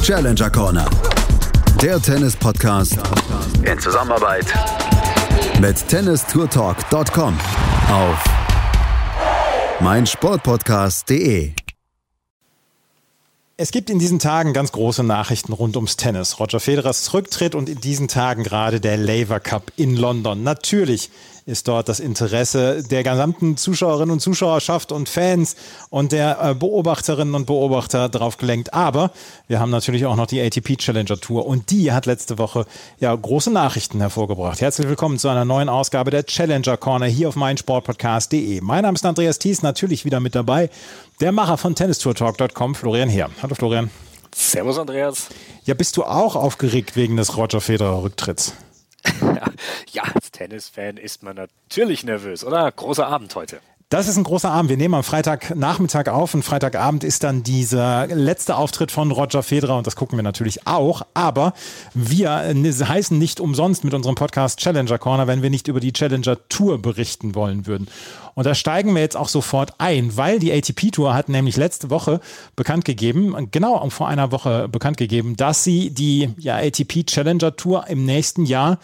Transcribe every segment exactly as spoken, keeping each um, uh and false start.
Challenger Corner. Der Tennis-Podcast in Zusammenarbeit mit tennis tour talk punkt com auf meinsportpodcast punkt de. Es gibt in diesen Tagen ganz große Nachrichten rund ums Tennis. Roger Federers Rücktritt und in diesen Tagen gerade der Laver Cup in London. Natürlich ist dort das Interesse der gesamten Zuschauerinnen und Zuschauerschaft und Fans und der Beobachterinnen und Beobachter drauf gelenkt. Aber wir haben natürlich auch noch die A T P Challenger Tour und die hat letzte Woche ja große Nachrichten hervorgebracht. Herzlich willkommen zu einer neuen Ausgabe der Challenger Corner hier auf meinsportpodcast punkt de. Mein Name ist Andreas Thies, natürlich wieder mit dabei der Macher von tennis tour talk punkt com, Florian Heer. Hallo Florian. Servus Andreas. Ja, bist du auch aufgeregt wegen des Roger Federer Rücktritts? Ja, als Tennisfan ist man natürlich nervös, oder? Großer Abend heute. Das ist ein großer Abend. Wir nehmen am Freitagnachmittag auf und Freitagabend ist dann dieser letzte Auftritt von Roger Federer und das gucken wir natürlich auch. Aber wir heißen nicht umsonst mit unserem Podcast Challenger Corner, wenn wir nicht über die Challenger Tour berichten wollen würden. Und da steigen wir jetzt auch sofort ein, weil die A T P Tour hat nämlich letzte Woche bekannt gegeben, genau vor einer Woche bekannt gegeben, dass sie die ja, A T P Challenger Tour im nächsten Jahr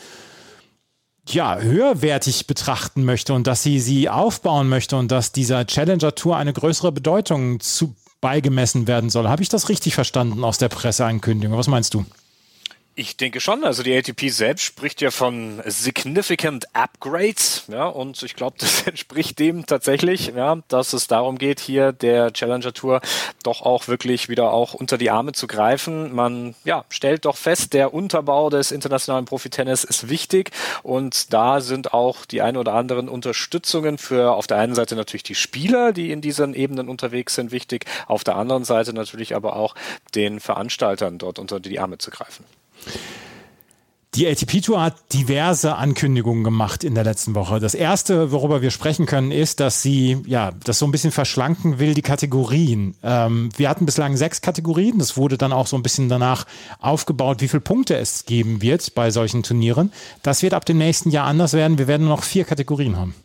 ja, höherwertig betrachten möchte und dass sie sie aufbauen möchte und dass dieser Challenger Tour eine größere Bedeutung zu beigemessen werden soll. Habe ich das richtig verstanden aus der Presseankündigung? Was meinst du? Ich denke schon, also die A T P selbst spricht ja von significant upgrades, ja, und ich glaube, das entspricht dem tatsächlich, ja, dass es darum geht, hier der Challenger Tour doch auch wirklich wieder auch unter die Arme zu greifen. Man, ja, stellt doch fest, der Unterbau des internationalen Profitennis ist wichtig und da sind auch die ein oder anderen Unterstützungen für auf der einen Seite natürlich die Spieler, die in diesen Ebenen unterwegs sind, wichtig, auf der anderen Seite natürlich aber auch den Veranstaltern dort unter die Arme zu greifen. Die A T P Tour hat diverse Ankündigungen gemacht in der letzten Woche. Das erste, worüber wir sprechen können, ist, dass sie ja das so ein bisschen verschlanken will, die Kategorien. Ähm, wir hatten bislang sechs Kategorien. Das wurde dann auch so ein bisschen danach aufgebaut, wie viele Punkte es geben wird bei solchen Turnieren. Das wird ab dem nächsten Jahr anders werden. Wir werden nur noch vier Kategorien haben.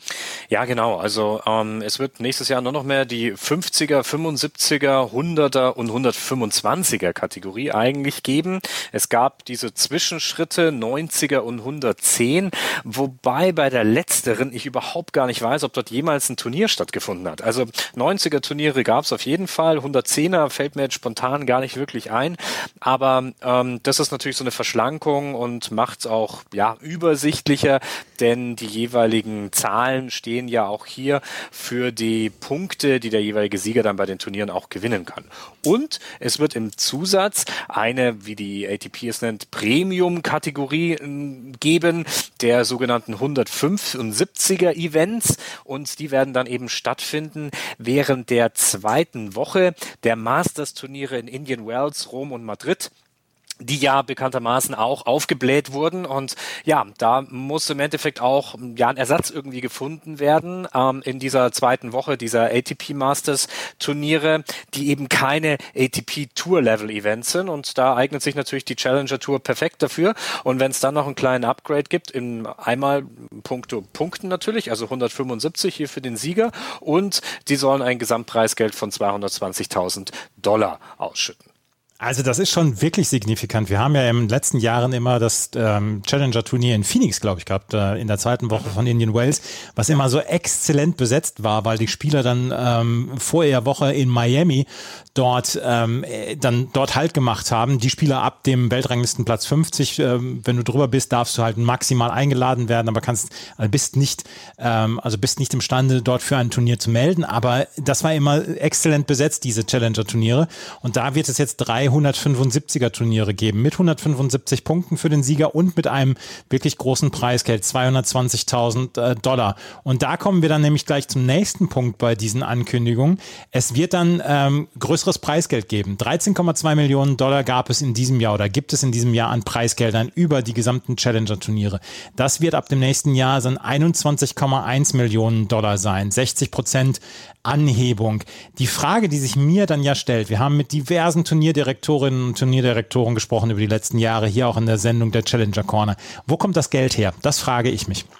Ja, genau. Also ähm, es wird nächstes Jahr nur noch mehr die fünfziger, fünfundsiebziger, hunderter und hundertfünfundzwanziger Kategorie eigentlich geben. Es gab diese Zwischenschritte neunziger und hundertzehn, wobei bei der letzteren ich überhaupt gar nicht weiß, ob dort jemals ein Turnier stattgefunden hat. Also neunziger Turniere gab es auf jeden Fall, hundertzehner fällt mir jetzt spontan gar nicht wirklich ein, aber ähm, das ist natürlich so eine Verschlankung und macht es auch ja übersichtlicher, denn die jeweiligen Zahlen stehen ja auch hier für die Punkte, die der jeweilige Sieger dann bei den Turnieren auch gewinnen kann. Und es wird im Zusatz eine, wie die A T P es nennt, Premium-Kategorie geben, der sogenannten hundertfünfundsiebziger Events und die werden dann eben stattfinden während der zweiten Woche der Masters-Turniere in Indian Wells, Rom und Madrid, die ja bekanntermaßen auch aufgebläht wurden und ja, da muss im Endeffekt auch ja ein Ersatz irgendwie gefunden werden ähm, in dieser zweiten Woche dieser A T P Masters Turniere, die eben keine A T P Tour Level Events sind und da eignet sich natürlich die Challenger Tour perfekt dafür und wenn es dann noch einen kleinen Upgrade gibt, in einmal Punkte Punkten natürlich, also hundertfünfundsiebzig hier für den Sieger und die sollen ein Gesamtpreisgeld von zweihundertzwanzigtausend Dollar ausschütten. Also das ist schon wirklich signifikant. Wir haben ja in den letzten Jahren immer das ähm, Challenger-Turnier in Phoenix, glaube ich, gehabt, äh, in der zweiten Woche von Indian Wells, was immer so exzellent besetzt war, weil die Spieler dann ähm, vor der Woche in Miami dort ähm, dann dort Halt gemacht haben. Die Spieler ab dem Weltranglistenplatz fünfzig, ähm, wenn du drüber bist, darfst du halt maximal eingeladen werden, aber kannst also bist nicht ähm, also bist nicht imstande, dort für ein Turnier zu melden. Aber das war immer exzellent besetzt, diese Challenger-Turniere. Und da wird es jetzt drei hundertfünfundsiebziger Turniere geben mit hundertfünfundsiebzig Punkten für den Sieger und mit einem wirklich großen Preisgeld, zweihundertzwanzigtausend äh, Dollar. Und da kommen wir dann nämlich gleich zum nächsten Punkt bei diesen Ankündigungen. Es wird dann ähm, größeres Preisgeld geben. dreizehn Komma zwei Millionen Dollar gab es in diesem Jahr oder gibt es in diesem Jahr an Preisgeldern über die gesamten Challenger-Turniere. Das wird ab dem nächsten Jahr dann einundzwanzig Komma eins Millionen Dollar sein. sechzig Prozent Anhebung. Die Frage, die sich mir dann ja stellt, wir haben mit diversen Turnierdirektorinnen und Turnierdirektoren gesprochen über die letzten Jahre, hier auch in der Sendung der Challenger Corner. Wo kommt das Geld her? Das frage ich mich.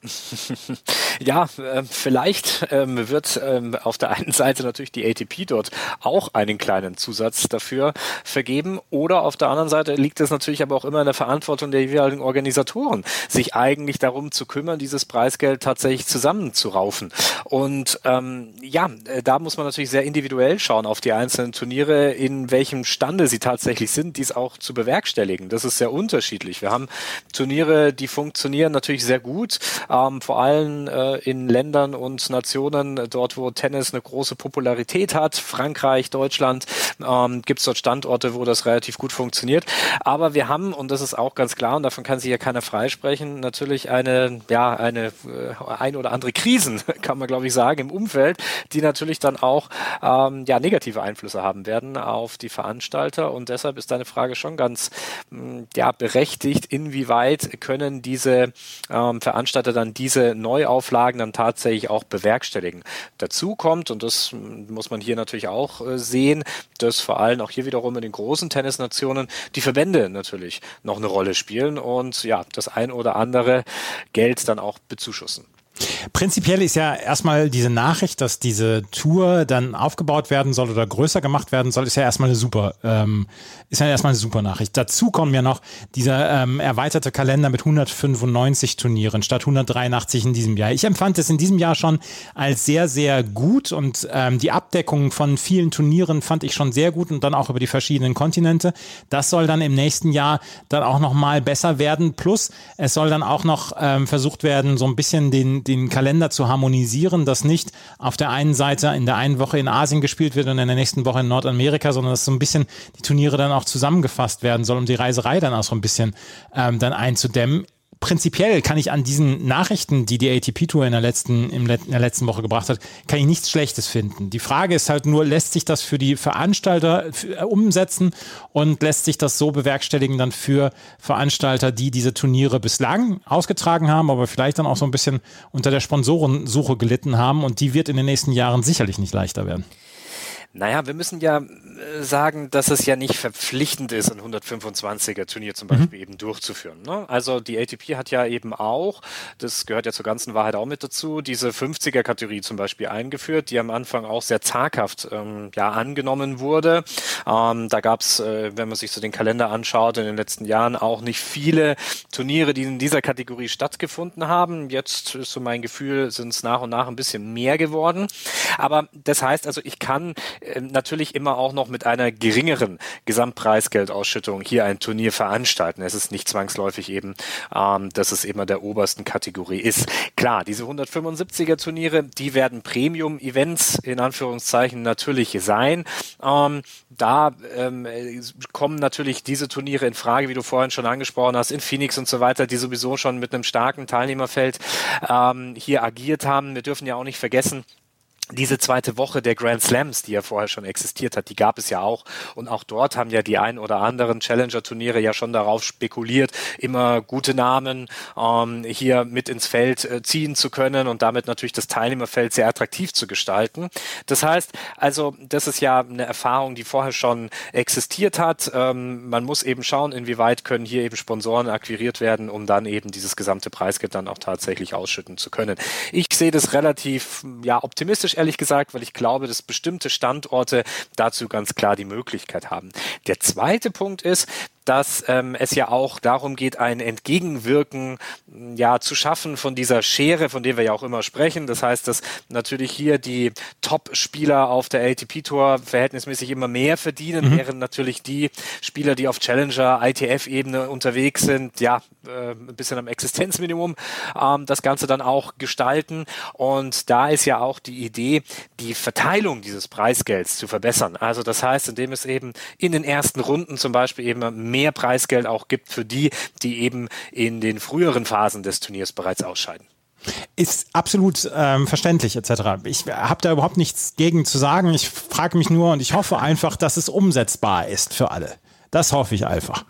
Ja, äh, vielleicht ähm, wird ähm, auf der einen Seite natürlich die A T P dort auch einen kleinen Zusatz dafür vergeben, oder auf der anderen Seite liegt es natürlich aber auch immer in der Verantwortung der jeweiligen Organisatoren, sich eigentlich darum zu kümmern, dieses Preisgeld tatsächlich zusammenzuraufen. Und ähm, ja, da muss man natürlich sehr individuell schauen auf die einzelnen Turniere, in welchem Stande sie tatsächlich sind, dies auch zu bewerkstelligen. Das ist sehr unterschiedlich. Wir haben Turniere, die funktionieren natürlich sehr gut, ähm, vor allem äh, in Ländern und Nationen, dort wo Tennis eine große Popularität hat. Frankreich, Deutschland, ähm, gibt es dort Standorte, wo das relativ gut funktioniert. Aber wir haben, und das ist auch ganz klar, und davon kann sich ja keiner freisprechen, natürlich eine, ja, eine äh, ein oder andere Krisen, kann man glaube ich sagen, im Umfeld, die natürlich natürlich dann auch ähm, ja, negative Einflüsse haben werden auf die Veranstalter, und deshalb ist deine Frage schon ganz mh, ja, berechtigt, inwieweit können diese ähm, Veranstalter dann diese Neuauflagen dann tatsächlich auch bewerkstelligen. Dazu kommt, und das mh, muss man hier natürlich auch äh, sehen, dass vor allem auch hier wiederum in den großen Tennisnationen die Verbände natürlich noch eine Rolle spielen und ja, das ein oder andere Geld dann auch bezuschussen. Prinzipiell ist ja erstmal diese Nachricht, dass diese Tour dann aufgebaut werden soll oder größer gemacht werden soll, ist ja erstmal eine super, ähm, ist ja erstmal eine super Nachricht. Dazu kommen ja noch dieser ähm, erweiterte Kalender mit hundertfünfundneunzig Turnieren statt hundertdreiundachtzig in diesem Jahr. Ich empfand es in diesem Jahr schon als sehr, sehr gut, und ähm, die Abdeckung von vielen Turnieren fand ich schon sehr gut, und dann auch über die verschiedenen Kontinente. Das soll dann im nächsten Jahr dann auch nochmal besser werden. Plus es soll dann auch noch ähm, versucht werden, so ein bisschen den den Kalender zu harmonisieren, dass nicht auf der einen Seite in der einen Woche in Asien gespielt wird und in der nächsten Woche in Nordamerika, sondern dass so ein bisschen die Turniere dann auch zusammengefasst werden soll, um die Reiserei dann auch so ein bisschen ähm, dann einzudämmen. Prinzipiell kann ich an diesen Nachrichten, die die A T P Tour in der letzten, in der letzten Woche gebracht hat, kann ich nichts Schlechtes finden. Die Frage ist halt nur, lässt sich das für die Veranstalter umsetzen und lässt sich das so bewerkstelligen dann für Veranstalter, die diese Turniere bislang ausgetragen haben, aber vielleicht dann auch so ein bisschen unter der Sponsorensuche gelitten haben, und die wird in den nächsten Jahren sicherlich nicht leichter werden. Naja, wir müssen ja sagen, dass es ja nicht verpflichtend ist, ein hundertfünfundzwanziger Turnier zum Beispiel mhm. eben durchzuführen. Ne? Also die A T P hat ja eben auch, das gehört ja zur ganzen Wahrheit auch mit dazu, diese fünfziger-Kategorie zum Beispiel eingeführt, die am Anfang auch sehr zaghaft ähm, ja, angenommen wurde. Ähm, da gab es, äh, wenn man sich so den Kalender anschaut, in den letzten Jahren auch nicht viele Turniere, die in dieser Kategorie stattgefunden haben. Jetzt ist so mein Gefühl, sind es nach und nach ein bisschen mehr geworden. Aber das heißt also, ich kann natürlich immer auch noch mit einer geringeren Gesamtpreisgeldausschüttung hier ein Turnier veranstalten. Es ist nicht zwangsläufig eben, ähm, dass es immer der obersten Kategorie ist. Klar, diese hundertfünfundsiebziger Turniere, die werden Premium-Events in Anführungszeichen natürlich sein. Ähm, da ähm, kommen natürlich diese Turniere in Frage, wie du vorhin schon angesprochen hast, in Phoenix und so weiter, die sowieso schon mit einem starken Teilnehmerfeld ähm, hier agiert haben. Wir dürfen ja auch nicht vergessen, diese zweite Woche der Grand Slams, die ja vorher schon existiert hat, die gab es ja auch. Und auch dort haben ja die ein oder anderen Challenger-Turniere ja schon darauf spekuliert, immer gute Namen ähm, hier mit ins Feld äh, ziehen zu können und damit natürlich das Teilnehmerfeld sehr attraktiv zu gestalten. Das heißt, also das ist ja eine Erfahrung, die vorher schon existiert hat. Ähm, man muss eben schauen, inwieweit können hier eben Sponsoren akquiriert werden, um dann eben dieses gesamte Preisgeld dann auch tatsächlich ausschütten zu können. Ich sehe das relativ ja optimistisch, ehrlich gesagt, weil ich glaube, dass bestimmte Standorte dazu ganz klar die Möglichkeit haben. Der zweite Punkt ist, dass ähm, es ja auch darum geht, ein Entgegenwirken ja zu schaffen von dieser Schere, von der wir ja auch immer sprechen. Das heißt, dass natürlich hier die Top-Spieler auf der A T P Tour verhältnismäßig immer mehr verdienen, mhm. während natürlich die Spieler, die auf Challenger, I T F-Ebene unterwegs sind, ja, äh, ein bisschen am Existenzminimum ähm, das Ganze dann auch gestalten. Und da ist ja auch die Idee, die Verteilung dieses Preisgelds zu verbessern. Also das heißt, indem es eben in den ersten Runden zum Beispiel eben mehr Preisgeld auch gibt für die, die eben in den früheren Phasen des Turniers bereits ausscheiden. Ist absolut ähm, verständlich et cetera. Ich habe da überhaupt nichts gegen zu sagen. Ich frage mich nur und ich hoffe einfach, dass es umsetzbar ist für alle. Das hoffe ich einfach.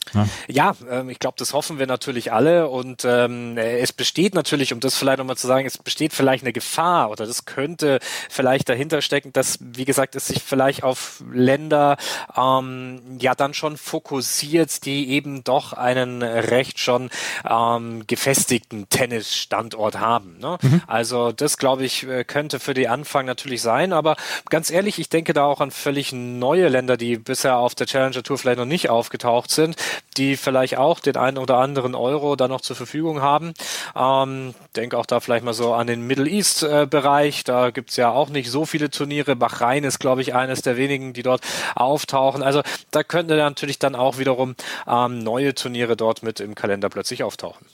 Ja, ja ähm, ich glaube, das hoffen wir natürlich alle und ähm, es besteht natürlich, um das vielleicht nochmal zu sagen, es besteht vielleicht eine Gefahr oder das könnte vielleicht dahinter stecken, dass, wie gesagt, es sich vielleicht auf Länder ähm, ja dann schon fokussiert, die eben doch einen recht schon ähm, gefestigten Tennisstandort haben. Ne? Mhm. Also das, glaube ich, könnte für die Anfang natürlich sein, aber ganz ehrlich, ich denke da auch an völlig neue Länder, die bisher auf der Challenger Tour vielleicht noch nicht aufgetaucht sind, die vielleicht auch den einen oder anderen Euro da noch zur Verfügung haben. Ähm, denke auch da vielleicht mal so an den Middle East äh, Bereich. Da gibt's ja auch nicht so viele Turniere. Bahrain ist, glaube ich, eines der wenigen, die dort auftauchen. Also da könnten natürlich dann auch wiederum ähm, neue Turniere dort mit im Kalender plötzlich auftauchen.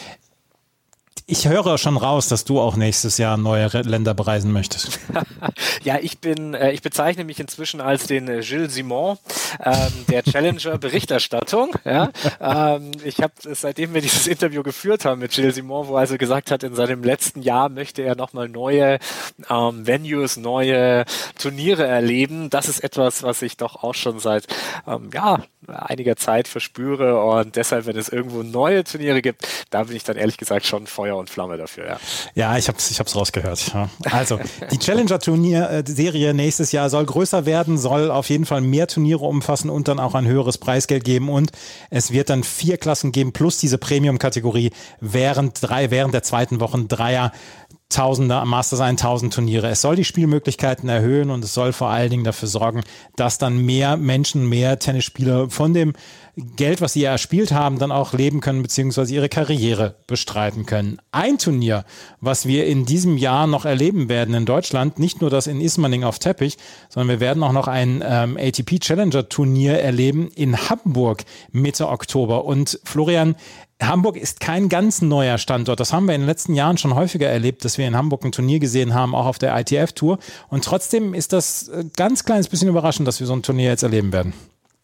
Ich höre schon raus, dass du auch nächstes Jahr neue Länder bereisen möchtest. Ja, ich bin, äh, ich bezeichne mich inzwischen als den äh, Gilles Simon ähm, der Challenger-Berichterstattung. Ja? Ähm, ich habe, seitdem wir dieses Interview geführt haben mit Gilles Simon, wo er also gesagt hat, in seinem letzten Jahr möchte er nochmal neue ähm, Venues, neue Turniere erleben. Das ist etwas, was ich doch auch schon seit ähm, ja einiger Zeit verspüre und deshalb, wenn es irgendwo neue Turniere gibt, da bin ich dann ehrlich gesagt schon Feuer und Flamme dafür. Ja, ja ich habe es ich hab's rausgehört. Ja. Also, die Challenger-Turnier-Serie nächstes Jahr soll größer werden, soll auf jeden Fall mehr Turniere umfassen und dann auch ein höheres Preisgeld geben und es wird dann vier Klassen geben plus diese Premium-Kategorie während drei, während der zweiten Woche Dreier Tausender, Masters tausend Turniere. Es soll die Spielmöglichkeiten erhöhen und es soll vor allen Dingen dafür sorgen, dass dann mehr Menschen, mehr Tennisspieler von dem Geld, was sie ja erspielt haben, dann auch leben können, beziehungsweise ihre Karriere bestreiten können. Ein Turnier, was wir in diesem Jahr noch erleben werden in Deutschland, nicht nur das in Ismaning auf Teppich, sondern wir werden auch noch ein ähm, A T P Challenger Turnier erleben in Hamburg Mitte Oktober. Und Florian, Hamburg ist kein ganz neuer Standort. Das haben wir in den letzten Jahren schon häufiger erlebt, dass wir in Hamburg ein Turnier gesehen haben, auch auf der I T F-Tour. Und trotzdem ist das ein ganz kleines bisschen überraschend, dass wir so ein Turnier jetzt erleben werden.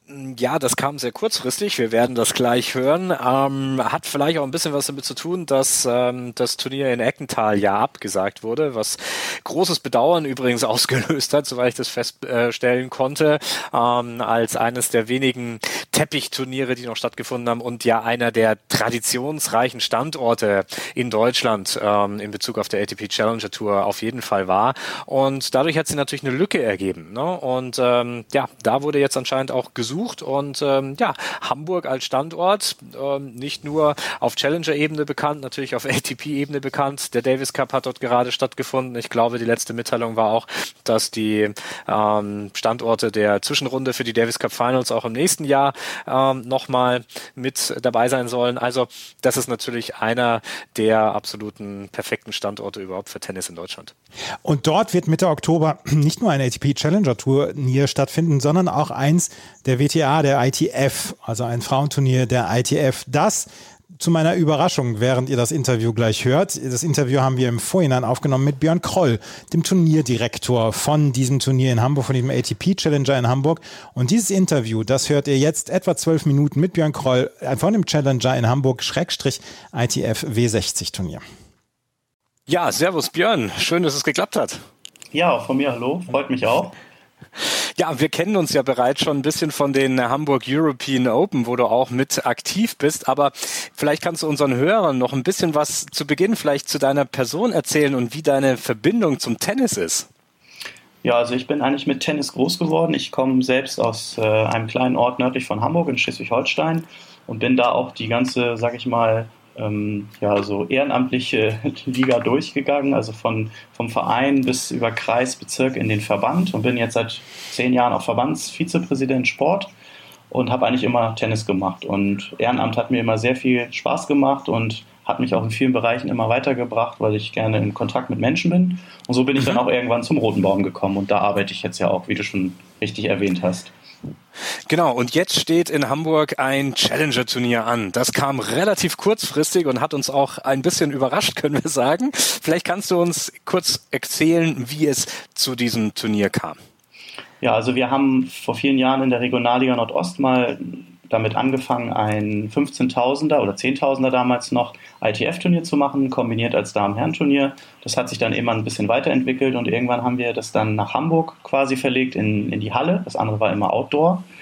Ja, das kam sehr kurzfristig. Wir werden das gleich hören. Ähm, hat vielleicht auch ein bisschen was damit zu tun, dass ähm, das Turnier in Eckental ja abgesagt wurde, was großes Bedauern übrigens ausgelöst hat, soweit ich das feststellen konnte, ähm, als eines der wenigen Teppichturniere, die noch stattgefunden haben und ja einer der traditionsreichen Standorte in Deutschland ähm, in Bezug auf der A T P Challenger Tour auf jeden Fall war. Und dadurch hat sich natürlich eine Lücke ergeben. Ne? Und ähm, ja, da wurde jetzt anscheinend auch gesucht. Und ähm, ja, Hamburg als Standort, ähm, nicht nur auf Challenger-Ebene bekannt, natürlich auf A T P-Ebene bekannt. Der Davis Cup hat dort gerade stattgefunden. Ich glaube, die letzte Mitteilung war auch, dass die ähm, Standorte der Zwischenrunde für die Davis Cup Finals auch im nächsten Jahr ähm, nochmal mit dabei sein sollen. Also das ist natürlich einer der absoluten perfekten Standorte überhaupt für Tennis in Deutschland. Und dort wird Mitte Oktober nicht nur ein A T P Challenger Turnier stattfinden, sondern auch eins der W T A, der I T F, also ein Frauenturnier der I T F. Das zu meiner Überraschung, während ihr das Interview gleich hört. Das Interview haben wir im Vorhinein aufgenommen mit Björn Kroll, dem Turnierdirektor von diesem Turnier in Hamburg, von diesem A T P Challenger in Hamburg. Und dieses Interview, das hört ihr jetzt etwa zwölf Minuten mit Björn Kroll von dem Challenger in Hamburg, Schrägstrich I T F W sechzig Turnier. Ja, servus Björn, schön, dass es geklappt hat. Ja, auch von mir hallo, freut mich auch. Ja, wir kennen uns ja bereits schon ein bisschen von den Hamburg European Open, wo du auch mit aktiv bist, aber vielleicht kannst du unseren Hörern noch ein bisschen was zu Beginn vielleicht zu deiner Person erzählen und wie deine Verbindung zum Tennis ist. Ja, also ich bin eigentlich mit Tennis groß geworden. Ich komme selbst aus äh, einem kleinen Ort nördlich von Hamburg in Schleswig-Holstein und bin da auch die ganze, sag ich mal, ähm, ja, so ehrenamtliche Liga durchgegangen, also von, vom Verein bis über Kreis, Bezirk in den Verband und bin jetzt seit zehn Jahren auch Verbandsvizepräsident Sport und habe eigentlich immer Tennis gemacht. Und Ehrenamt hat mir immer sehr viel Spaß gemacht und hat mich auch in vielen Bereichen immer weitergebracht, weil ich gerne in Kontakt mit Menschen bin. Und so bin ich dann auch irgendwann zum Roten Baum gekommen und da arbeite ich jetzt ja auch, wie du schon richtig erwähnt hast. Genau, und jetzt steht in Hamburg ein Challenger-Turnier an. Das kam relativ kurzfristig und hat uns auch ein bisschen überrascht, können wir sagen. Vielleicht kannst du uns kurz erzählen, wie es zu diesem Turnier kam. Ja, also wir haben vor vielen Jahren in der Regionalliga Nordost mal damit angefangen, ein fünfzehntausender oder zehntausender damals noch I T F-Turnier zu machen, kombiniert als Damen-Herren-Turnier. Das hat sich dann immer ein bisschen weiterentwickelt und irgendwann haben wir das dann nach Hamburg quasi verlegt in, in die Halle. Das andere war immer Outdoor.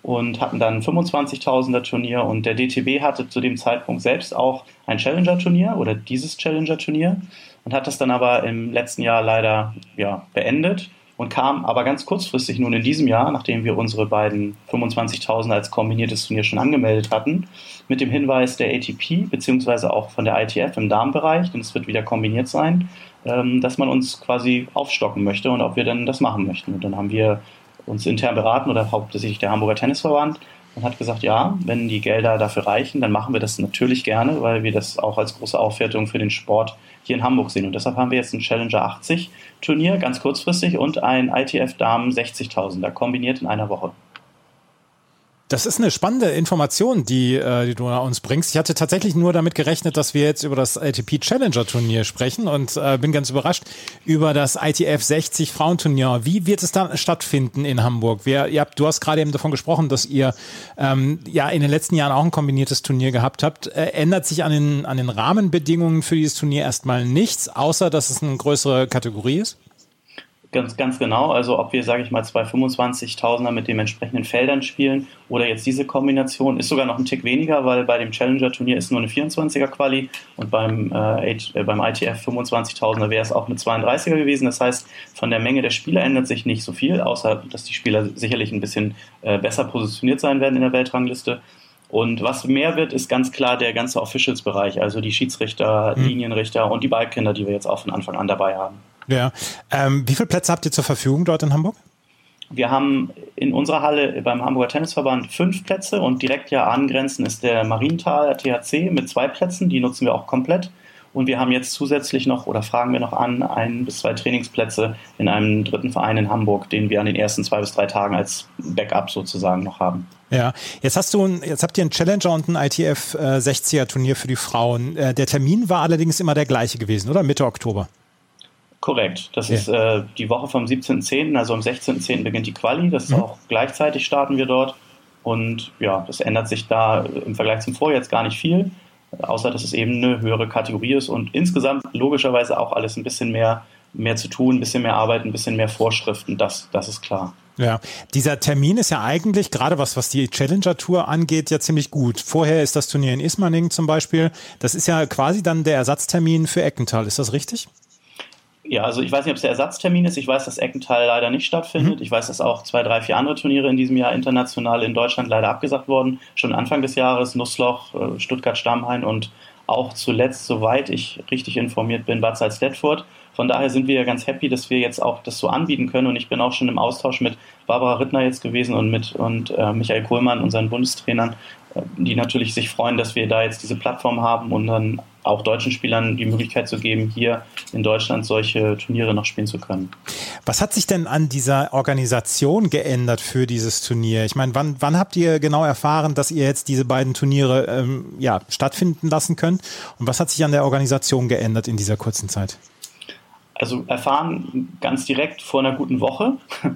und hatten dann ein fünfundzwanzigtausender Turnier und der D T B hatte zu dem Zeitpunkt selbst auch ein Challenger-Turnier oder dieses Challenger-Turnier und hat das dann aber im letzten Jahr leider ja, beendet und kam aber ganz kurzfristig nun in diesem Jahr, nachdem wir unsere beiden fünfundzwanzigtausender als kombiniertes Turnier schon angemeldet hatten, mit dem Hinweis der A T P beziehungsweise auch von der I T F im Damenbereich, denn es wird wieder kombiniert sein, dass man uns quasi aufstocken möchte und ob wir dann das machen möchten. Und dann haben wir uns intern beraten oder hauptsächlich der Hamburger Tennisverband und hat gesagt, ja, wenn die Gelder dafür reichen, dann machen wir das natürlich gerne, weil wir das auch als große Aufwertung für den Sport hier in Hamburg sehen. Und deshalb haben wir jetzt ein Challenger achtzig Turnier, ganz kurzfristig, und ein I T F Damen sechzigtausender kombiniert in einer Woche. Das ist eine spannende Information, die, äh, die du uns bringst. Ich hatte tatsächlich nur damit gerechnet, dass wir jetzt über das A T P Challenger Turnier sprechen und äh, bin ganz überrascht über das I T F sechzig Frauenturnier. Wie wird es dann stattfinden in Hamburg? Wir, ihr habt, du hast gerade eben davon gesprochen, dass ihr ähm, ja in den letzten Jahren auch ein kombiniertes Turnier gehabt habt. Äh, ändert sich an den, an den Rahmenbedingungen für dieses Turnier erstmal nichts, außer dass es eine größere Kategorie ist? Ganz, ganz genau. Also ob wir, sage ich mal, zwei fünfundzwanzigtausender mit den entsprechenden Feldern spielen oder jetzt diese Kombination, ist sogar noch ein Tick weniger, weil bei dem Challenger-Turnier ist nur eine vierundzwanziger-Quali und beim, äh, äh, beim I T F fünfundzwanzigtausender wäre es auch eine zweiunddreißiger gewesen. Das heißt, von der Menge der Spieler ändert sich nicht so viel, außer dass die Spieler sicherlich ein bisschen äh, besser positioniert sein werden in der Weltrangliste. Und was mehr wird, ist ganz klar der ganze Officials-Bereich, also die Schiedsrichter, mhm. Linienrichter und die Ballkinder, die wir jetzt auch von Anfang an dabei haben. Ja. Ähm, wie viele Plätze habt ihr zur Verfügung dort in Hamburg? Wir haben in unserer Halle beim Hamburger Tennisverband fünf Plätze und direkt ja angrenzend ist der Marienthal T H C mit zwei Plätzen, die nutzen wir auch komplett. Und wir haben jetzt zusätzlich noch, oder fragen wir noch an, ein bis zwei Trainingsplätze in einem dritten Verein in Hamburg, den wir an den ersten zwei bis drei Tagen als Backup sozusagen noch haben. Ja, jetzt hast du, jetzt habt ihr einen Challenger und ein I T F sechziger Turnier für die Frauen. Der Termin war allerdings immer der gleiche gewesen, oder? Mitte Oktober. Korrekt. Das ja. ist äh, die Woche vom siebzehnten zehnten Also am sechzehnten zehnten beginnt die Quali. Das ist mhm. auch gleichzeitig starten wir dort. Und ja, das ändert sich da im Vergleich zum Vorjahr jetzt gar nicht viel, außer dass es eben eine höhere Kategorie ist und insgesamt logischerweise auch alles ein bisschen mehr, mehr zu tun, ein bisschen mehr Arbeit, ein bisschen mehr Vorschriften. Das, das ist klar. Ja, dieser Termin ist ja eigentlich, gerade was, was die Challenger-Tour angeht, ja ziemlich gut. Vorher ist das Turnier in Ismaning zum Beispiel. Das ist ja quasi dann der Ersatztermin für Eckenthal. Ist das richtig? Ja, also ich weiß nicht, ob es der Ersatztermin ist. Ich weiß, dass Eckenthal leider nicht stattfindet. Mhm. Ich weiß, dass auch zwei, drei, vier andere Turniere in diesem Jahr international in Deutschland leider abgesagt wurden. Schon Anfang des Jahres, Nussloch, Stuttgart-Stammheim und auch zuletzt, soweit ich richtig informiert bin, Bad Salzdetfurt. Von daher sind wir ja ganz happy, dass wir jetzt auch das so anbieten können. Und ich bin auch schon im Austausch mit Barbara Rittner jetzt gewesen und mit und äh, Michael Kohlmann, unseren Bundestrainern, äh, die natürlich sich freuen, dass wir da jetzt diese Plattform haben und dann auch deutschen Spielern die Möglichkeit zu geben, hier in Deutschland solche Turniere noch spielen zu können. Was hat sich denn an dieser Organisation geändert für dieses Turnier? Ich meine, wann, wann habt ihr genau erfahren, dass ihr jetzt diese beiden Turniere ähm, ja, stattfinden lassen könnt? Und was hat sich an der Organisation geändert in dieser kurzen Zeit? Also erfahren ganz direkt vor einer guten Woche.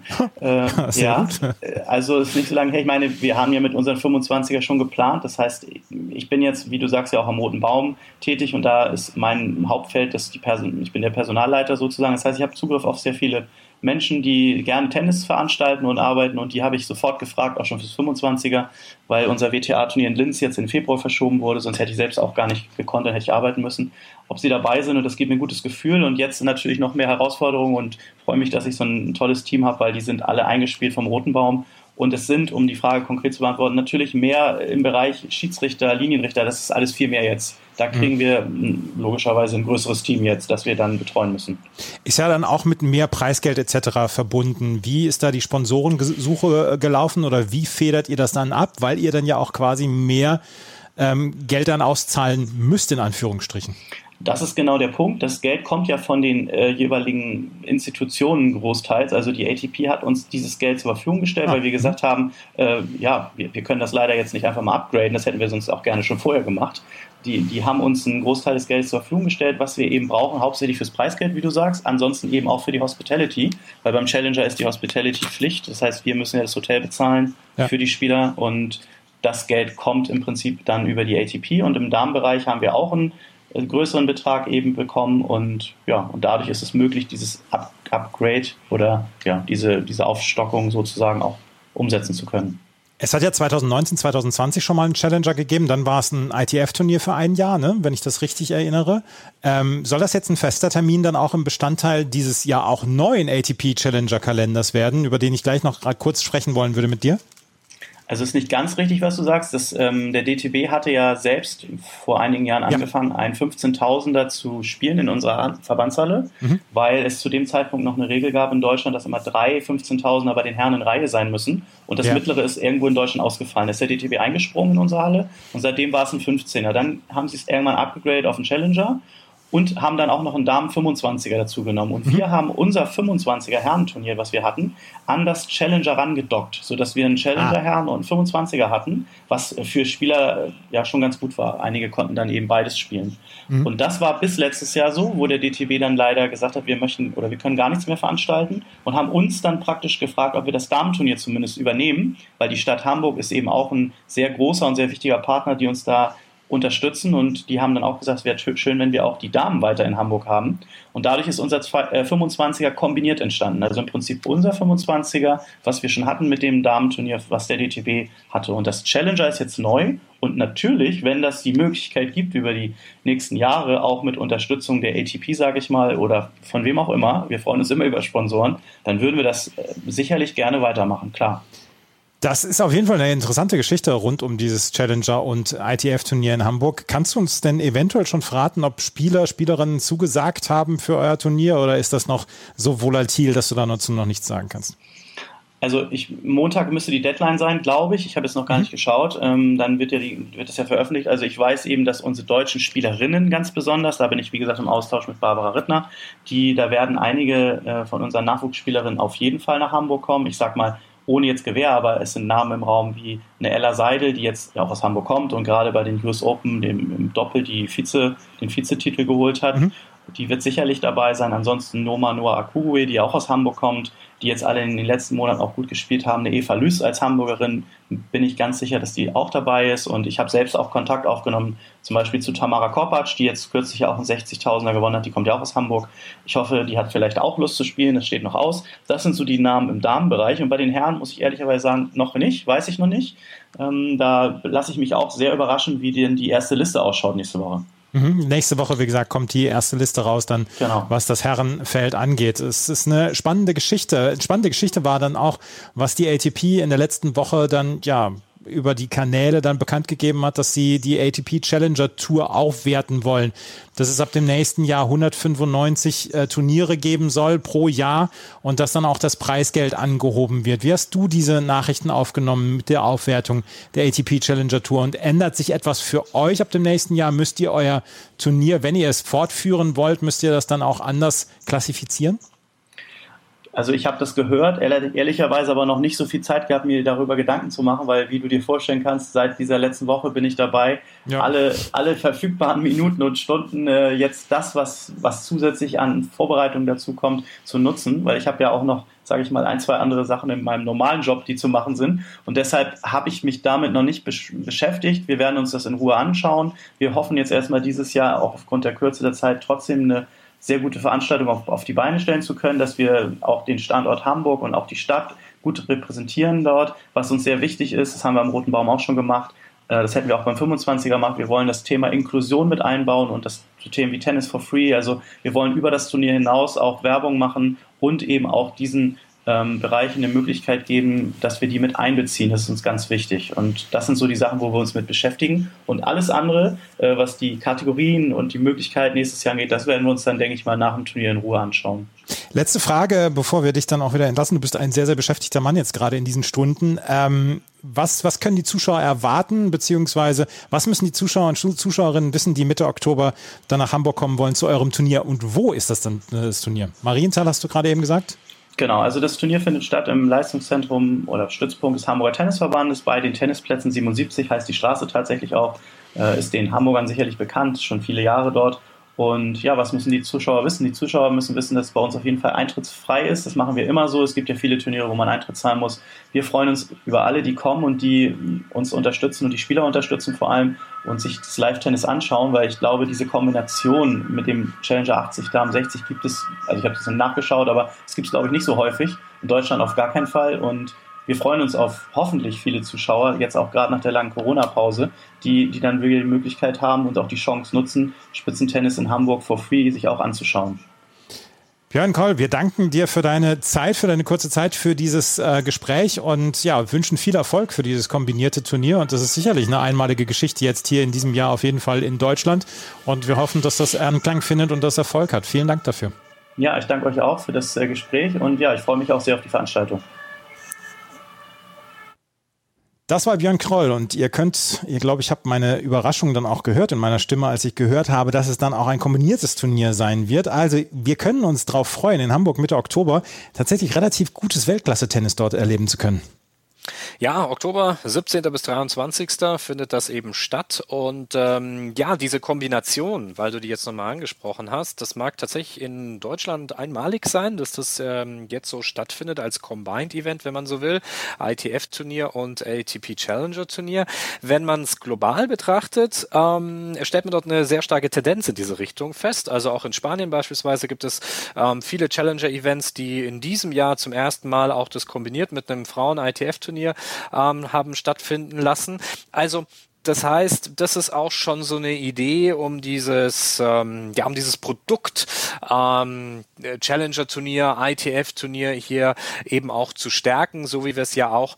äh, ja, gut. Also ist nicht so lange her. Ich meine, wir haben ja mit unseren fünfundzwanziger schon geplant. Das heißt, ich bin jetzt, wie du sagst, ja auch am Roten Baum tätig und da ist mein Hauptfeld, das die Person, ich bin der Personalleiter sozusagen. Das heißt, ich habe Zugriff auf sehr viele Menschen, die gerne Tennis veranstalten und arbeiten und die habe ich sofort gefragt, auch schon fürs fünfundzwanziger, weil unser W T A-Turnier in Linz jetzt im Februar verschoben wurde, sonst hätte ich selbst auch gar nicht gekonnt, dann hätte ich arbeiten müssen, ob sie dabei sind und das gibt mir ein gutes Gefühl und jetzt natürlich noch mehr Herausforderungen und freue mich, dass ich so ein tolles Team habe, weil die sind alle eingespielt vom Roten Baum und es sind, um die Frage konkret zu beantworten, natürlich mehr im Bereich Schiedsrichter, Linienrichter, das ist alles viel mehr jetzt. Da kriegen wir logischerweise ein größeres Team jetzt, das wir dann betreuen müssen. Ist ja dann auch mit mehr Preisgeld et cetera verbunden. Wie ist da die Sponsorensuche gelaufen oder wie federt ihr das dann ab? Weil ihr dann ja auch quasi mehr ähm, Geld dann auszahlen müsst, in Anführungsstrichen. Das ist genau der Punkt. Das Geld kommt ja von den äh, jeweiligen Institutionen großteils. Also die A T P hat uns dieses Geld zur Verfügung gestellt, ah. weil wir gesagt haben, äh, ja, wir, wir können das leider jetzt nicht einfach mal upgraden. Das hätten wir sonst auch gerne schon vorher gemacht. Die, die haben uns einen Großteil des Geldes zur Verfügung gestellt, was wir eben brauchen, hauptsächlich fürs Preisgeld, wie du sagst, ansonsten eben auch für die Hospitality, weil beim Challenger ist die Hospitality Pflicht. Das heißt, wir müssen ja das Hotel bezahlen ja. für die Spieler und das Geld kommt im Prinzip dann über die A T P und im Damenbereich haben wir auch einen größeren Betrag eben bekommen und ja, und dadurch ist es möglich, dieses Up- Upgrade oder ja, diese, diese Aufstockung sozusagen auch umsetzen zu können. Es hat ja zwanzig neunzehn, zwanzig zwanzig schon mal einen Challenger gegeben, dann war es ein I T F-Turnier für ein Jahr, ne? Wenn ich das richtig erinnere. Ähm, soll das jetzt ein fester Termin dann auch im Bestandteil dieses ja auch neuen A T P-Challenger-Kalenders werden, über den ich gleich noch kurz sprechen wollen würde mit dir? Also ist nicht ganz richtig, was du sagst. Das, ähm, der D T B hatte ja selbst vor einigen Jahren angefangen, ja. einen fünfzehntausender zu spielen in unserer Verbandshalle, mhm. weil es zu dem Zeitpunkt noch eine Regel gab in Deutschland, dass immer drei fünfzehntausender bei den Herren in Reihe sein müssen. Und das ja. mittlere ist irgendwo in Deutschland ausgefallen. Da ist der D T B eingesprungen in unsere Halle und seitdem war es ein fünfzehner. Dann haben sie es irgendwann abgegradet auf einen Challenger und haben dann auch noch einen Damen-fünfundzwanziger dazu genommen. Und mhm. wir haben unser fünfundzwanziger Herrenturnier, was wir hatten, an das Challenger rangedockt, sodass wir einen Challenger-Herren und einen fünfundzwanziger hatten, was für Spieler ja schon ganz gut war. Einige konnten dann eben beides spielen. Mhm. Und das war bis letztes Jahr so, wo der D T B dann leider gesagt hat, wir möchten oder wir können gar nichts mehr veranstalten und haben uns dann praktisch gefragt, ob wir das Damenturnier zumindest übernehmen, weil die Stadt Hamburg ist eben auch ein sehr großer und sehr wichtiger Partner, die uns da unterstützen und die haben dann auch gesagt, es wäre schön, wenn wir auch die Damen weiter in Hamburg haben und dadurch ist unser fünfundzwanziger kombiniert entstanden, also im Prinzip unser fünfundzwanziger, was wir schon hatten mit dem Damenturnier, was der D T B hatte und das Challenger ist jetzt neu und natürlich, wenn das die Möglichkeit gibt, über die nächsten Jahre auch mit Unterstützung der A T P, sage ich mal, oder von wem auch immer, wir freuen uns immer über Sponsoren, dann würden wir das sicherlich gerne weitermachen, klar. Das ist auf jeden Fall eine interessante Geschichte rund um dieses Challenger und I T F-Turnier in Hamburg. Kannst du uns denn eventuell schon verraten, ob Spieler, Spielerinnen zugesagt haben für euer Turnier oder ist das noch so volatil, dass du dazu noch nichts sagen kannst? Also ich, Montag müsste die Deadline sein, glaube ich. Ich habe jetzt noch gar nicht geschaut. Ähm, dann wird ja die, wird das ja veröffentlicht. Also ich weiß eben, dass unsere deutschen Spielerinnen ganz besonders, da bin ich wie gesagt im Austausch mit Barbara Rittner, die, da werden einige äh, von unseren Nachwuchsspielerinnen auf jeden Fall nach Hamburg kommen. Ich sag mal, ohne jetzt Gewehr, aber es sind Namen im Raum wie eine Ella Seidel, die jetzt ja auch aus Hamburg kommt und gerade bei den U S Open dem, im Doppel die Vize, den Vizetitel geholt hat. Mhm. Die wird sicherlich dabei sein. Ansonsten Noma Noah Akugwe, die auch aus Hamburg kommt, die jetzt alle in den letzten Monaten auch gut gespielt haben. Eine Eva Lüß als Hamburgerin, bin ich ganz sicher, dass die auch dabei ist. Und ich habe selbst auch Kontakt aufgenommen, zum Beispiel zu Tamara Kopacz, die jetzt kürzlich auch einen sechzigtausender gewonnen hat. Die kommt ja auch aus Hamburg. Ich hoffe, die hat vielleicht auch Lust zu spielen. Das steht noch aus. Das sind so die Namen im Damenbereich. Und bei den Herren muss ich ehrlicherweise sagen, noch nicht, weiß ich noch nicht. Ähm, da lasse ich mich auch sehr überraschen, wie denn die erste Liste ausschaut nächste Woche. Mhm. Nächste Woche, wie gesagt, kommt die erste Liste raus, dann genau. was das Herrenfeld angeht. Es ist eine spannende Geschichte. Spannende Geschichte war dann auch, was die A T P in der letzten Woche dann, ja, über die Kanäle dann bekannt gegeben hat, dass sie die A T P Challenger Tour aufwerten wollen. Dass es ab dem nächsten Jahr hundertfünfundneunzig äh, Turniere geben soll pro Jahr und dass dann auch das Preisgeld angehoben wird. Wie hast du diese Nachrichten aufgenommen mit der Aufwertung der A T P Challenger Tour und ändert sich etwas für euch ab dem nächsten Jahr? Müsst ihr euer Turnier, wenn ihr es fortführen wollt, müsst ihr das dann auch anders klassifizieren? Also ich habe das gehört, ehrlicherweise aber noch nicht so viel Zeit gehabt, mir darüber Gedanken zu machen, weil wie du dir vorstellen kannst, seit dieser letzten Woche bin ich dabei, ja. alle, alle verfügbaren Minuten und Stunden äh, jetzt das, was, was zusätzlich an Vorbereitung dazu kommt, zu nutzen, weil ich habe ja auch noch, sage ich mal, ein, zwei andere Sachen in meinem normalen Job, die zu machen sind und deshalb habe ich mich damit noch nicht besch- beschäftigt. Wir werden uns das in Ruhe anschauen. Wir hoffen jetzt erstmal dieses Jahr auch aufgrund der Kürze der Zeit trotzdem eine sehr gute Veranstaltung auf, auf die Beine stellen zu können, dass wir auch den Standort Hamburg und auch die Stadt gut repräsentieren dort, was uns sehr wichtig ist, das haben wir am Roten Baum auch schon gemacht, das hätten wir auch beim fünfundzwanziger gemacht, wir wollen das Thema Inklusion mit einbauen und das Themen wie Tennis for Free, also wir wollen über das Turnier hinaus auch Werbung machen und eben auch diesen ähm, Bereichen eine Möglichkeit geben, dass wir die mit einbeziehen. Das ist uns ganz wichtig. Und das sind so die Sachen, wo wir uns mit beschäftigen. Und alles andere, äh, was die Kategorien und die Möglichkeiten nächstes Jahr angeht, das werden wir uns dann, denke ich mal, nach dem Turnier in Ruhe anschauen. Letzte Frage, bevor wir dich dann auch wieder entlassen. Du bist ein sehr, sehr beschäftigter Mann jetzt gerade in diesen Stunden. Ähm, was, was können die Zuschauer erwarten, beziehungsweise was müssen die Zuschauer und Zuschauerinnen wissen, die Mitte Oktober dann nach Hamburg kommen wollen zu eurem Turnier? Und wo ist das dann, das Turnier? Marienthal hast du gerade eben gesagt? Genau, also das Turnier findet statt im Leistungszentrum oder Stützpunkt des Hamburger Tennisverbandes bei den Tennisplätzen siebenundsiebzig, heißt die Straße tatsächlich auch, äh, ist den Hamburgern sicherlich bekannt, schon viele Jahre dort. Und ja, was müssen die Zuschauer wissen? Die Zuschauer müssen wissen, dass es bei uns auf jeden Fall eintrittsfrei ist. Das machen wir immer so. Es gibt ja viele Turniere, wo man Eintritt zahlen muss. Wir freuen uns über alle, die kommen und die uns unterstützen und die Spieler unterstützen vor allem und sich das Live-Tennis anschauen, weil ich glaube, diese Kombination mit dem Challenger achtzig, Damen sechzig gibt es, also ich habe das nachgeschaut, aber es gibt es, glaube ich, nicht so häufig. In Deutschland auf gar keinen Fall. Und wir freuen uns auf hoffentlich viele Zuschauer, jetzt auch gerade nach der langen Corona-Pause, die, die dann wirklich die Möglichkeit haben und auch die Chance nutzen, Spitzentennis in Hamburg for free sich auch anzuschauen. Björn Koll, wir danken dir für deine Zeit, für deine kurze Zeit, für dieses äh, Gespräch und ja, wünschen viel Erfolg für dieses kombinierte Turnier. Und das ist sicherlich eine einmalige Geschichte jetzt hier in diesem Jahr auf jeden Fall in Deutschland. Und wir hoffen, dass das Anklang findet und das Erfolg hat. Vielen Dank dafür. Ja, ich danke euch auch für das äh, Gespräch und ja, ich freue mich auch sehr auf die Veranstaltung. Das war Björn Kroll und ihr könnt, ihr glaube ich, habt meine Überraschung dann auch gehört in meiner Stimme, als ich gehört habe, dass es dann auch ein kombiniertes Turnier sein wird. Also wir können uns darauf freuen, in Hamburg Mitte Oktober tatsächlich relativ gutes Weltklasse-Tennis dort erleben zu können. Ja, Oktober siebzehnten bis dreiundzwanzigsten findet das eben statt und ähm, ja, diese Kombination, weil du die jetzt nochmal angesprochen hast, das mag tatsächlich in Deutschland einmalig sein, dass das ähm, jetzt so stattfindet als Combined-Event, wenn man so will, I T F-Turnier und A T P Challenger-Turnier. Wenn man es global betrachtet, ähm, stellt man dort eine sehr starke Tendenz in diese Richtung fest. Also auch in Spanien beispielsweise gibt es ähm, viele Challenger-Events, die in diesem Jahr zum ersten Mal auch das kombiniert mit einem Frauen-I T F-Turnier ähm, haben stattfinden lassen. Also das heißt, das ist auch schon so eine Idee, um dieses, ähm, ja, um dieses Produkt ähm, Challenger-Turnier, I T F-Turnier hier eben auch zu stärken, so wie wir es ja auch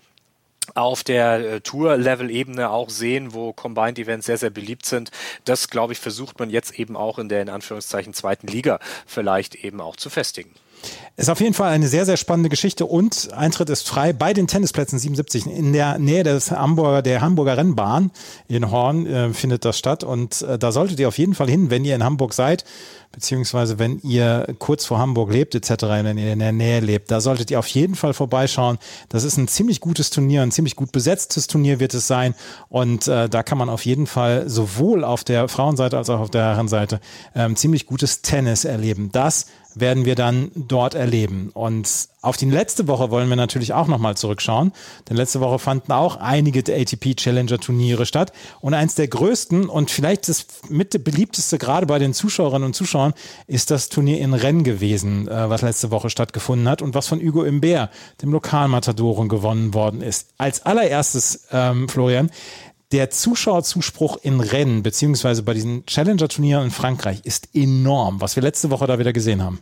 auf der Tour-Level-Ebene auch sehen, wo Combined-Events sehr, sehr beliebt sind. Das, glaube ich, versucht man jetzt eben auch in der, in Anführungszeichen, zweiten Liga vielleicht eben auch zu festigen. Ist auf jeden Fall eine sehr, sehr spannende Geschichte und Eintritt ist frei bei den Tennisplätzen siebenundsiebzig in der Nähe des Hamburger, der Hamburger Rennbahn in Horn äh, findet das statt und äh, da solltet ihr auf jeden Fall hin, wenn ihr in Hamburg seid, beziehungsweise wenn ihr kurz vor Hamburg lebt et cetera, wenn ihr in der Nähe lebt, da solltet ihr auf jeden Fall vorbeischauen. Das ist ein ziemlich gutes Turnier, ein ziemlich gut besetztes Turnier wird es sein und äh, da kann man auf jeden Fall sowohl auf der Frauenseite als auch auf der Herrenseite ähm, ziemlich gutes Tennis erleben. Das werden wir dann dort erleben. Und auf die letzte Woche wollen wir natürlich auch nochmal zurückschauen, denn letzte Woche fanden auch einige A T P Challenger Turniere statt und eins der größten und vielleicht das mit beliebteste gerade bei den Zuschauerinnen und Zuschauern ist das Turnier in Rennes gewesen, was letzte Woche stattgefunden hat und was von Hugo Humbert, dem Lokalmatadoren, gewonnen worden ist. Als allererstes, ähm, Florian, der Zuschauerzuspruch in Rennes, beziehungsweise bei diesen Challenger-Turnieren in Frankreich, ist enorm, was wir letzte Woche da wieder gesehen haben.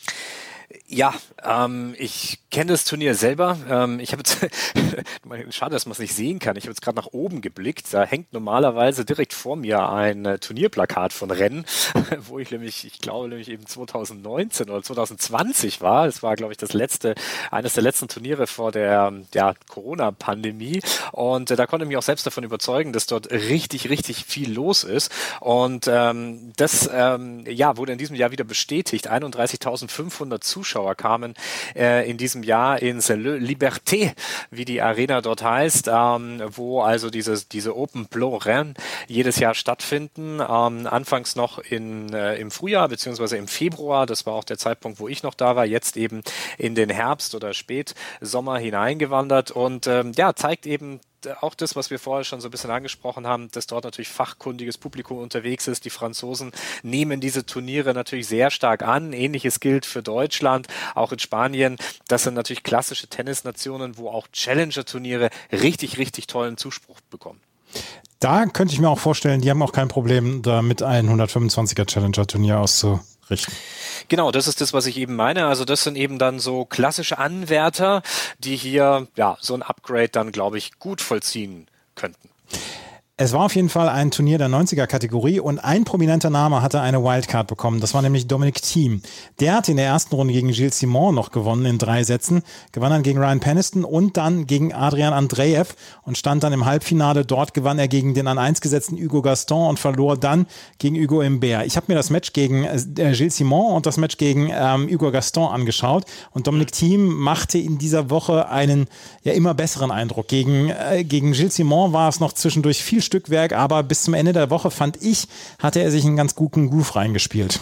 Ja, ähm, ich kenne das Turnier selber. Ähm, ich habe jetzt, schade, dass man es nicht sehen kann. Ich habe jetzt gerade nach oben geblickt. Da hängt normalerweise direkt vor mir ein äh, Turnierplakat von Rennes, wo ich nämlich, ich glaube nämlich eben zwanzig neunzehn oder zwanzig zwanzig war. Das war, glaube ich, das letzte, eines der letzten Turniere vor der ja, Corona-Pandemie. Und äh, da konnte ich mich auch selbst davon überzeugen, dass dort richtig, richtig viel los ist. Und ähm, das ähm, ja wurde in diesem Jahr wieder bestätigt. einunddreißigtausendfünfhundert Zuschauer kamen äh, in diesem Jahr ins Le Liberté, wie die Arena dort heißt, ähm, wo also diese, diese Open Plan Rennes jedes Jahr stattfinden. Ähm, anfangs noch in, äh, im Frühjahr beziehungsweise im Februar, das war auch der Zeitpunkt, wo ich noch da war, jetzt eben in den Herbst oder Spätsommer hineingewandert und ähm, ja, zeigt eben auch das, was wir vorher schon so ein bisschen angesprochen haben, dass dort natürlich fachkundiges Publikum unterwegs ist. Die Franzosen nehmen diese Turniere natürlich sehr stark an. Ähnliches gilt für Deutschland, auch in Spanien. Das sind natürlich klassische Tennisnationen, wo auch Challenger-Turniere richtig, richtig tollen Zuspruch bekommen. Da könnte ich mir auch vorstellen, die haben auch kein Problem, da mit ein hundertfünfundzwanziger Challenger-Turnier auszurichten. Genau, das ist das, was ich eben meine. Also das sind eben dann so klassische Anwärter, die hier ja so ein Upgrade dann, glaube ich, gut vollziehen könnten. Es war auf jeden Fall ein Turnier der neunziger-Kategorie und ein prominenter Name hatte eine Wildcard bekommen. Das war nämlich Dominic Thiem. Der hat in der ersten Runde gegen Gilles Simon noch gewonnen in drei Sätzen, gewann dann gegen Ryan Peniston und dann gegen Adrian Andreev und stand dann im Halbfinale. Dort gewann er gegen den an eins gesetzten Hugo Gaston und verlor dann gegen Hugo Humbert. Ich habe mir das Match gegen äh, Gilles Simon und das Match gegen ähm, Hugo Gaston angeschaut und Dominic Thiem machte in dieser Woche einen ja immer besseren Eindruck. Gegen, äh, gegen Gilles Simon war es noch zwischendurch viel Stückwerk, aber bis zum Ende der Woche, fand ich, hatte er sich einen ganz guten Groove reingespielt.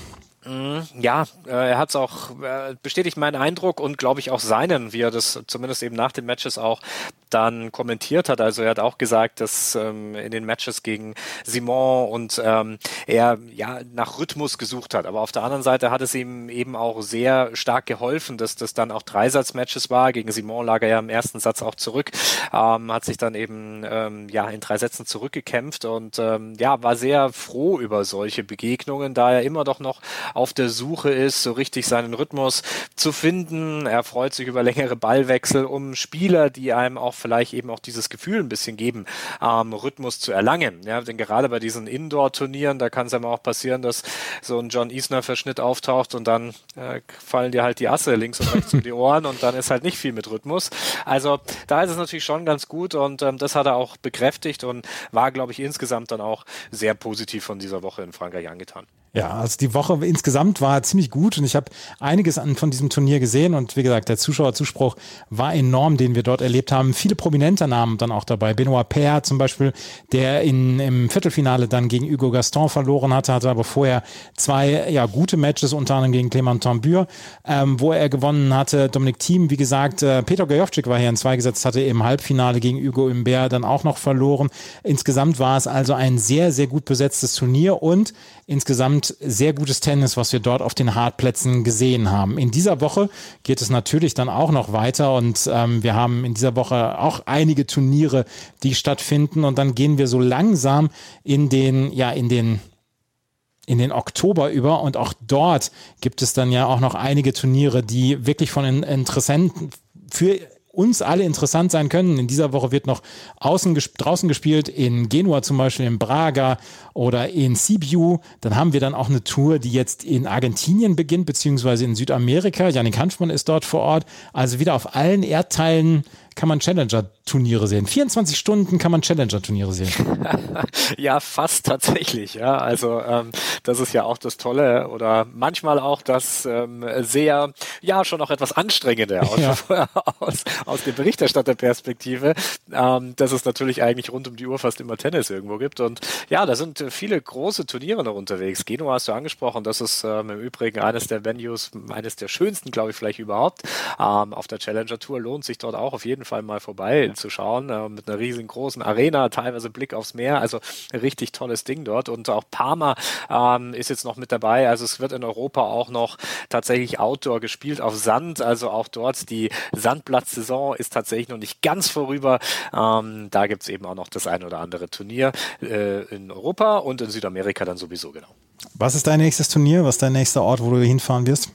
Ja, äh, er hat es auch äh, bestätigt meinen Eindruck und glaube ich auch seinen, wie er das zumindest eben nach den Matches auch dann kommentiert hat. Also er hat auch gesagt, dass ähm, in den Matches gegen Simon und ähm, er ja nach Rhythmus gesucht hat. Aber auf der anderen Seite hat es ihm eben auch sehr stark geholfen, dass das dann auch Dreisatzmatches war. Gegen Simon lag er ja im ersten Satz auch zurück, ähm, hat sich dann eben ähm, ja in drei Sätzen zurückgekämpft und ähm, ja war sehr froh über solche Begegnungen, da er immer doch noch auf der Suche ist, so richtig seinen Rhythmus zu finden. Er freut sich über längere Ballwechsel, um Spieler, die einem auch vielleicht eben auch dieses Gefühl ein bisschen geben, ähm, Rhythmus zu erlangen. Ja, denn gerade bei diesen Indoor-Turnieren, da kann es ja auch passieren, dass so ein John Isner-Verschnitt auftaucht und dann äh, fallen dir halt die Asse links und rechts um die Ohren und dann ist halt nicht viel mit Rhythmus. Also da ist es natürlich schon ganz gut und ähm, das hat er auch bekräftigt und war, glaube ich, insgesamt dann auch sehr positiv von dieser Woche in Frankreich angetan. Ja, also die Woche insgesamt war ziemlich gut und ich habe einiges an, von diesem Turnier gesehen und wie gesagt, der Zuschauerzuspruch war enorm, den wir dort erlebt haben. Viele prominente Namen dann auch dabei. Benoit Paire zum Beispiel, der in, im Viertelfinale dann gegen Hugo Gaston verloren hatte, hatte aber vorher zwei ja gute Matches, unter anderem gegen Clément Tambur, ähm, wo er gewonnen hatte. Dominic Thiem, wie gesagt, äh, Peter Gajowczyk war hier in zwei gesetzt, hatte im Halbfinale gegen Hugo Humbert dann auch noch verloren. Insgesamt war es also ein sehr, sehr gut besetztes Turnier und insgesamt sehr gutes Tennis, was wir dort auf den Hartplätzen gesehen haben. In dieser Woche geht es natürlich dann auch noch weiter und ähm, wir haben in dieser Woche auch einige Turniere, die stattfinden und dann gehen wir so langsam in den, ja, in den in den Oktober über und auch dort gibt es dann ja auch noch einige Turniere, die wirklich von Interessenten für uns alle interessant sein können. In dieser Woche wird noch außen ges- draußen gespielt, in Genua zum Beispiel, in Braga oder in Sibiu. Dann haben wir dann auch eine Tour, die jetzt in Argentinien beginnt, beziehungsweise in Südamerika. Jannik Hanfmann ist dort vor Ort. Also wieder auf allen Erdteilen kann man Challenger-Turniere sehen. vierundzwanzig Stunden kann man Challenger-Turniere sehen. Ja, fast tatsächlich. Ja, also ähm, das ist ja auch das Tolle oder manchmal auch das ähm, sehr, ja, schon auch etwas anstrengende aus, ja. aus, aus der Berichterstatterperspektive, ähm, dass es natürlich eigentlich rund um die Uhr fast immer Tennis irgendwo gibt. Und ja, da sind viele große Turniere noch unterwegs. Genua hast du angesprochen. Das ist ähm, im Übrigen eines der Venues, eines der schönsten, glaube ich, vielleicht überhaupt. Ähm, auf der Challenger-Tour lohnt sich dort auch auf jeden Fall mal vorbei zu schauen, äh, mit einer riesengroßen Arena, teilweise Blick aufs Meer, also ein richtig tolles Ding dort und auch Parma ähm, ist jetzt noch mit dabei, also es wird in Europa auch noch tatsächlich Outdoor gespielt auf Sand, also auch dort die Sandplatzsaison ist tatsächlich noch nicht ganz vorüber, ähm, da gibt es eben auch noch das ein oder andere Turnier äh, in Europa und in Südamerika dann sowieso, genau. Was ist dein nächstes Turnier? Was ist dein nächster Ort, wo du hinfahren wirst?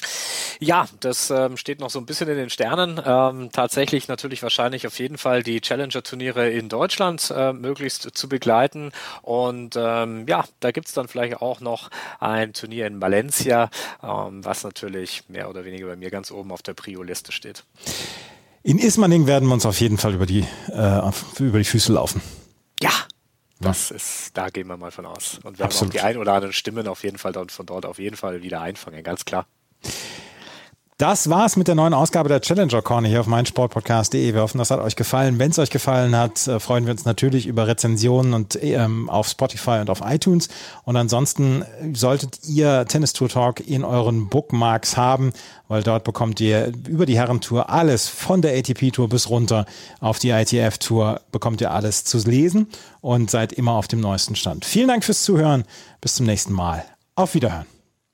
Ja, das ähm, steht noch so ein bisschen in den Sternen. Ähm, tatsächlich natürlich wahrscheinlich auf jeden Fall die Challenger-Turniere in Deutschland äh, möglichst zu begleiten. Und ähm, ja, da gibt's dann vielleicht auch noch ein Turnier in Valencia, ähm, was natürlich mehr oder weniger bei mir ganz oben auf der Prio-Liste steht. In Ismaning werden wir uns auf jeden Fall über die, äh, über die Füße laufen. Ja. Das ist, da gehen wir mal von aus. Und wir Absolut. Haben auch die ein oder anderen Stimmen auf jeden Fall dann von dort auf jeden Fall wieder einfangen, ganz klar. Das war's mit der neuen Ausgabe der Challenger Corner hier auf meinsportpodcast punkt de. Wir hoffen, das hat euch gefallen. Wenn es euch gefallen hat, äh, freuen wir uns natürlich über Rezensionen und ähm, auf Spotify und auf iTunes. Und ansonsten solltet ihr Tennis Tour Talk in euren Bookmarks haben, weil dort bekommt ihr über die Herrentour alles von der A T P Tour bis runter auf die I T F Tour bekommt ihr alles zu lesen und seid immer auf dem neuesten Stand. Vielen Dank fürs Zuhören. Bis zum nächsten Mal. Auf Wiederhören.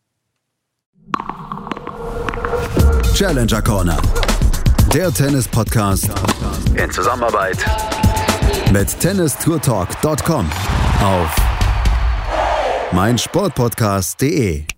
Challenger Corner, der Tennis-Podcast in Zusammenarbeit mit tennis tour talk punkt com auf meinsportpodcast punkt de.